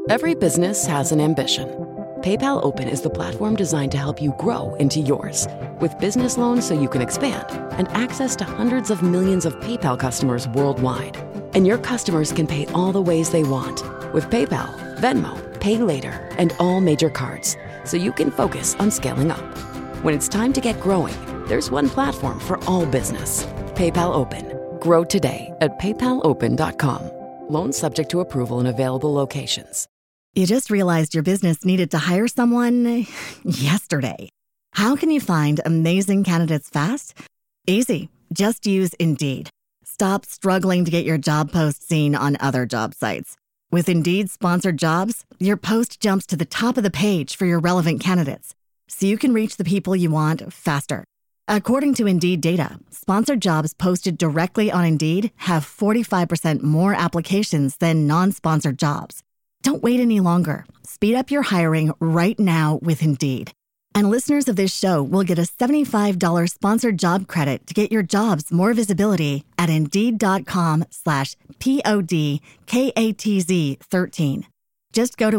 Every business has an ambition. PayPal Open is the platform designed to help you grow into yours. With business loans so you can expand and access to hundreds of millions of PayPal customers worldwide. And your customers can pay all the ways they want with PayPal, Venmo, Pay Later, and all major cards, so you can focus on scaling up. When it's time to get growing, there's one platform for all business. PayPal Open. Grow today at paypalopen.com. Loans subject to approval in available locations. You just realized your business needed to hire someone yesterday. How can you find amazing candidates fast? Easy. Just use Indeed. Stop struggling to get your job post seen on other job sites. With Indeed sponsored jobs, your post jumps to the top of the page for your relevant candidates, so you can reach the people you want faster. According to Indeed data, sponsored jobs posted directly on Indeed have 45% more applications than non-sponsored jobs. Don't wait any longer. Speed up your hiring right now with Indeed. And listeners of this show will get a $75 sponsored job credit to get your jobs more visibility at Indeed.com/PODKATZ13. Just go to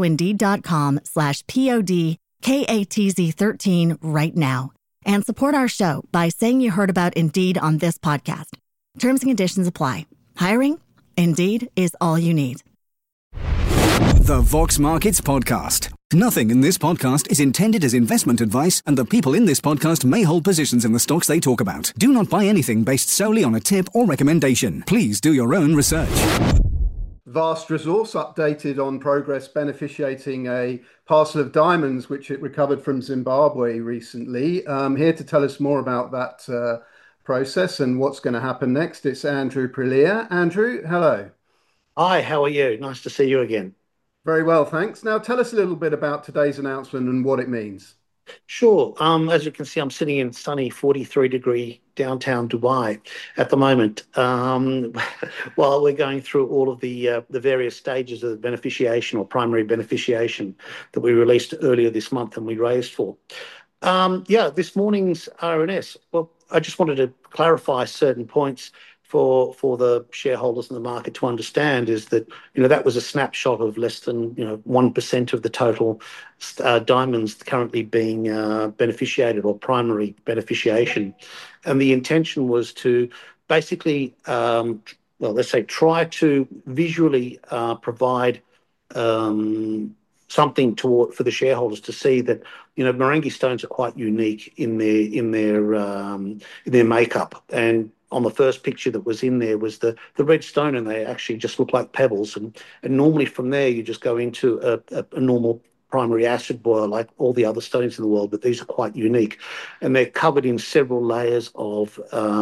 Indeed.com/PODKATZ13 right now and support our show by saying you heard about Indeed on this podcast. Terms and conditions apply. Hiring? Indeed is all you need. The Vox Markets Podcast. Nothing in this podcast is intended as investment advice, and the people in this podcast may hold positions in the stocks they talk about. Do not buy anything based solely on a tip or recommendation. Please do your own research. Vast Resource updated on progress beneficiating a parcel of diamonds which it recovered from Zimbabwe recently. Here to tell us more about that process and what's going to happen next, it's Andrew Prelier. Andrew, hello. Hi, how are you? Nice to see you again. Very well, thanks. Now tell us a little bit about today's announcement and what it means. Sure. As you can see, I'm sitting in sunny 43-degree downtown Dubai at the moment, while we're going through all of the various stages of the beneficiation or primary beneficiation that we released earlier this month and we raised for. This morning's RNS. Well, I just wanted to clarify certain points for the shareholders in the market to understand is that, that was a snapshot of less than, 1% of the total diamonds currently being beneficiated or primary beneficiation. And the intention was to basically, try to visually provide something for the shareholders to see that, Maranghi stones are quite unique in their makeup. And on the first picture that was in there was the red stone, and they actually just look like pebbles. And normally from there, you just go into a normal primary acid boil like all the other stones in the world, but these are quite unique. And they're covered in several layers of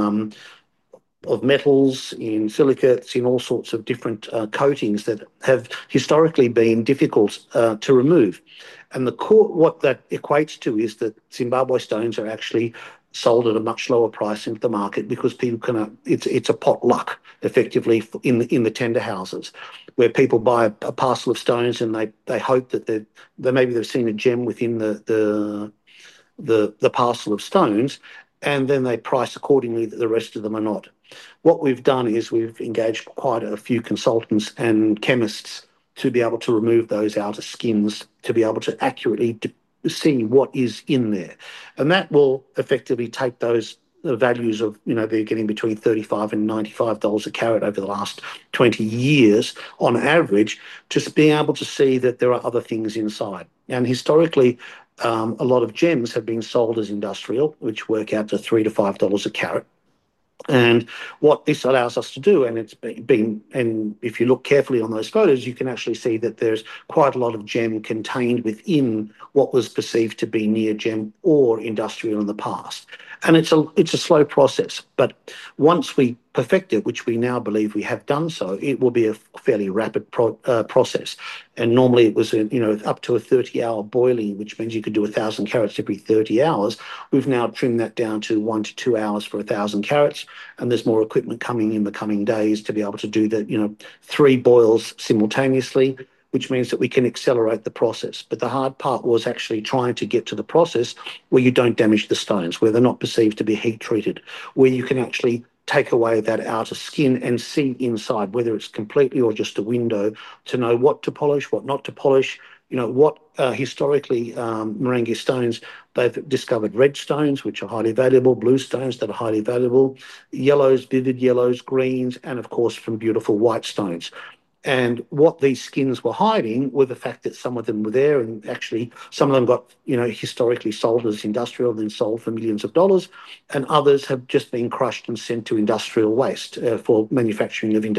metals, in silicates, in all sorts of different coatings that have historically been difficult to remove. And what that equates to is that Zimbabwe stones are actually sold at a much lower price into the market because people it's a potluck effectively in the tender houses where people buy a parcel of stones and they hope that they've seen a gem within the parcel of stones, and then they price accordingly that the rest of them are not. What we've done is we've engaged quite a few consultants and chemists to be able to remove those outer skins to be able to accurately see what is in there. And that will effectively take those values of, they're getting between $35 and $95 a carat over the last 20 years on average, just being able to see that there are other things inside. And historically, a lot of gems have been sold as industrial, which work out to $3 to $5 a carat. And what this allows us to do, and and if you look carefully on those photos, you can actually see that there's quite a lot of gem contained within what was perceived to be near gem or industrial in the past. And it's a slow process, but once we perfect it, which we now believe we have done so, it will be a fairly rapid process. And normally it was up to a 30-hour boiling, which means you could do 1,000 carats every 30 hours. We've now trimmed that down to 1 to 2 hours for 1,000 carats, and there's more equipment coming in the coming days to be able to do that, 3 boils simultaneously, which means that we can accelerate the process. But the hard part was actually trying to get to the process where you don't damage the stones, where they're not perceived to be heat treated, where you can actually take away that outer skin and see inside, whether it's completely or just a window, to know what to polish, what not to polish. What historically Marangi stones, they've discovered red stones, which are highly valuable, blue stones that are highly valuable, yellows, vivid yellows, greens, and of course from beautiful white stones. And what these skins were hiding were the fact that some of them were there, and actually some of them got, historically sold as industrial, then sold for millions of dollars, and others have just been crushed and sent to industrial waste for manufacturing of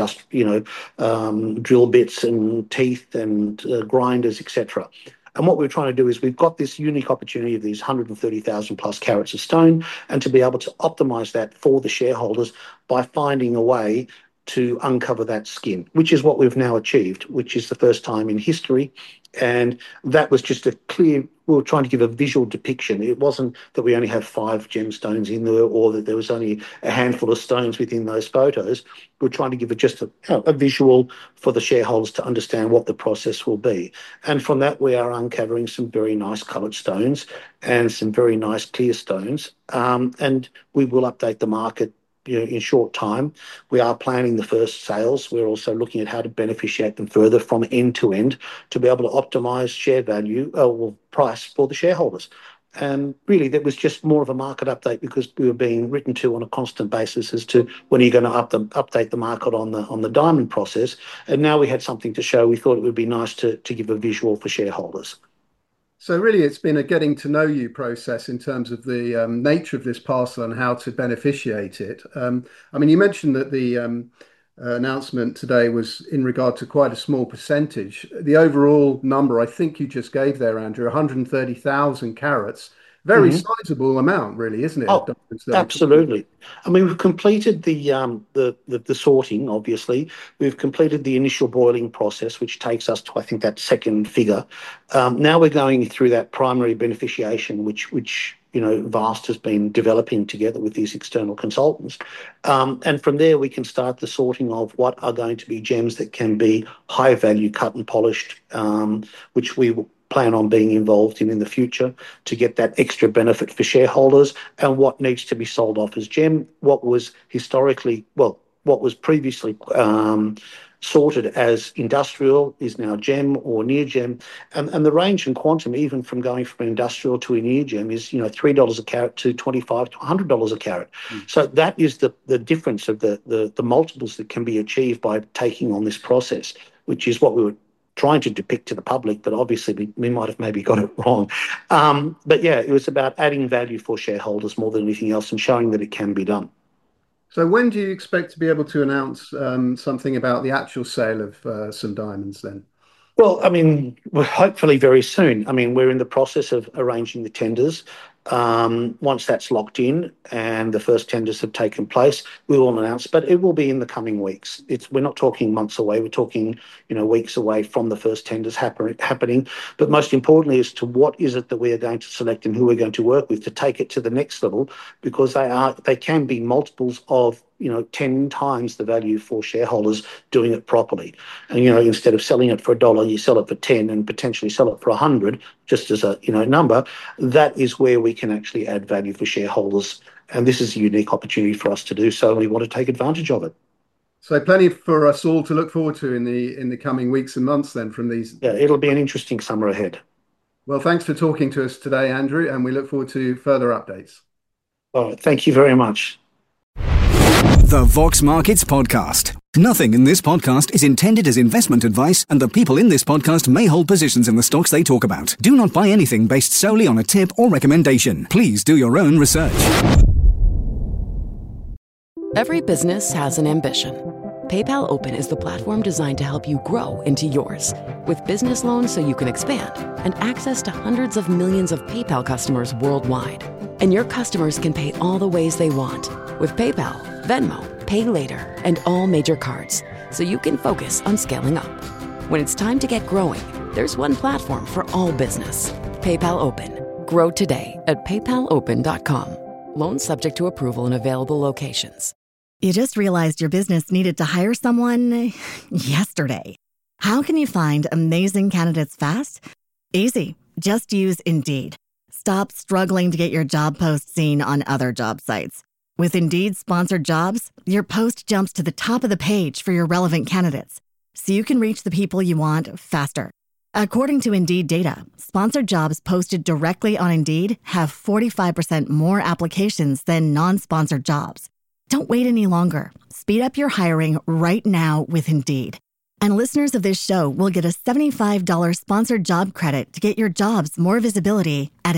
drill bits and teeth and grinders, etc. And what we're trying to do is we've got this unique opportunity of these 130,000 plus carats of stone, and to be able to optimize that for the shareholders by finding a way to uncover that skin, which is what we've now achieved, which is the first time in history. And that was just we were trying to give a visual depiction. It wasn't that we only have 5 gemstones in there, or that there was only a handful of stones within those photos. We're trying to give it just a visual for the shareholders to understand what the process will be. And from that, we are uncovering some very nice coloured stones and some very nice clear stones. And we will update the market in short time. We are planning the first sales. We're also looking at how to beneficiate them further from end to end to be able to optimize share value or price for the shareholders. And really, that was just more of a market update because we were being written to on a constant basis as to when are you going to update the market on the diamond process. And now we had something to show. We thought it would be nice to give a visual for shareholders. So really, it's been a getting to know you process in terms of the nature of this parcel and how to beneficiate it. You mentioned that the announcement today was in regard to quite a small percentage. The overall number, I think you just gave there, Andrew, 130,000 carats. Very sizable amount, really, isn't it? Oh, absolutely. We've completed the sorting, obviously. We've completed the initial boiling process, which takes us to, I think, that second figure. Now we're going through that primary beneficiation, which Vast has been developing together with these external consultants. And from there, we can start the sorting of what are going to be gems that can be high value cut and polished, which we will plan on being involved in the future to get that extra benefit for shareholders, and what needs to be sold off as gem, what was previously sorted as industrial is now gem or near gem, and the range and quantum, even from going from industrial to a near gem, is $3 a carat to $25 to $100 a carat. So that is the difference of the multiples that can be achieved by taking on this process, which is what we were trying to depict to the public, but obviously we might have maybe got it wrong. But yeah, it was about adding value for shareholders more than anything else and showing that it can be done. So when do you expect to be able to announce something about the actual sale of some diamonds then? Well, hopefully very soon. We're in the process of arranging the tenders. Once that's locked in and the first tenders have taken place, we will announce, but it will be in the coming weeks. We're not talking months away. We're talking, weeks away from the first tenders happening. But most importantly, as to what is it that we are going to select and who we're going to work with to take it to the next level, because they can be multiples of 10 times the value for shareholders doing it properly. And, instead of selling it for $1, you sell it for 10 and potentially sell it for 100, just as a, number. That is where we can actually add value for shareholders. And this is a unique opportunity for us to do so. And we want to take advantage of it. So plenty for us all to look forward to in the coming weeks and months then from these. Yeah, it'll be an interesting summer ahead. Well, thanks for talking to us today, Andrew, and we look forward to further updates. All right, thank you very much. The Vox Markets Podcast. Nothing in this podcast is intended as investment advice, and the people in this podcast may hold positions in the stocks they talk about. Do not buy anything based solely on a tip or recommendation. Please do your own research. Every business has an ambition. PayPal Open is the platform designed to help you grow into yours. With business loans so you can expand and access to hundreds of millions of PayPal customers worldwide. And your customers can pay all the ways they want with PayPal, Venmo, Pay Later, and all major cards, so you can focus on scaling up. When it's time to get growing, there's one platform for all business. PayPal Open. Grow today at paypalopen.com. Loans subject to approval in available locations. You just realized your business needed to hire someone yesterday. How can you find amazing candidates fast? Easy. Just use Indeed. Stop struggling to get your job post seen on other job sites. With Indeed sponsored jobs, your post jumps to the top of the page for your relevant candidates, so you can reach the people you want faster. According to Indeed data, sponsored jobs posted directly on Indeed have 45% more applications than non-sponsored jobs. Don't wait any longer. Speed up your hiring right now with Indeed. And listeners of this show will get a $75 sponsored job credit to get your jobs more visibility at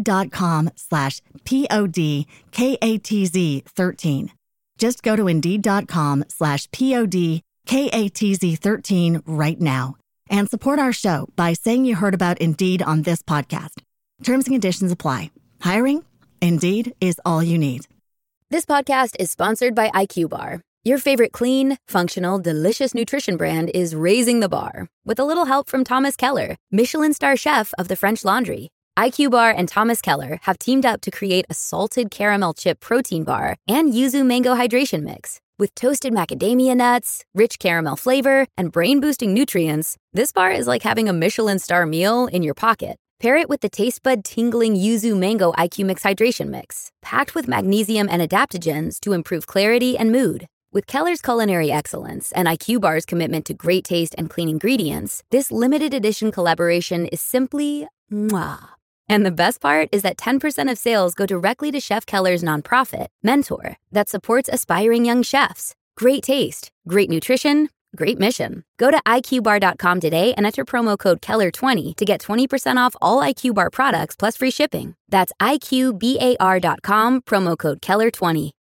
Indeed.com/PODKATZ13. Just go to Indeed.com/PODKATZ13 right now and support our show by saying you heard about Indeed on this podcast. Terms and conditions apply. Hiring? Indeed is all you need. This podcast is sponsored by IQ Bar. Your favorite clean, functional, delicious nutrition brand is raising the bar with a little help from Thomas Keller, Michelin star chef of the French Laundry. IQ Bar and Thomas Keller have teamed up to create a salted caramel chip protein bar and yuzu mango hydration mix. With toasted macadamia nuts, rich caramel flavor, and brain-boosting nutrients, this bar is like having a Michelin star meal in your pocket. Pair it with the taste bud-tingling yuzu mango IQ Mix hydration mix, packed with magnesium and adaptogens to improve clarity and mood. With Keller's culinary excellence and IQ Bar's commitment to great taste and clean ingredients, this limited edition collaboration is simply mwah. And the best part is that 10% of sales go directly to Chef Keller's nonprofit, Mentor, that supports aspiring young chefs. Great taste, great nutrition, great mission. Go to IQBar.com today and enter promo code Keller20 to get 20% off all IQ Bar products plus free shipping. That's IQBAR.com, promo code Keller20.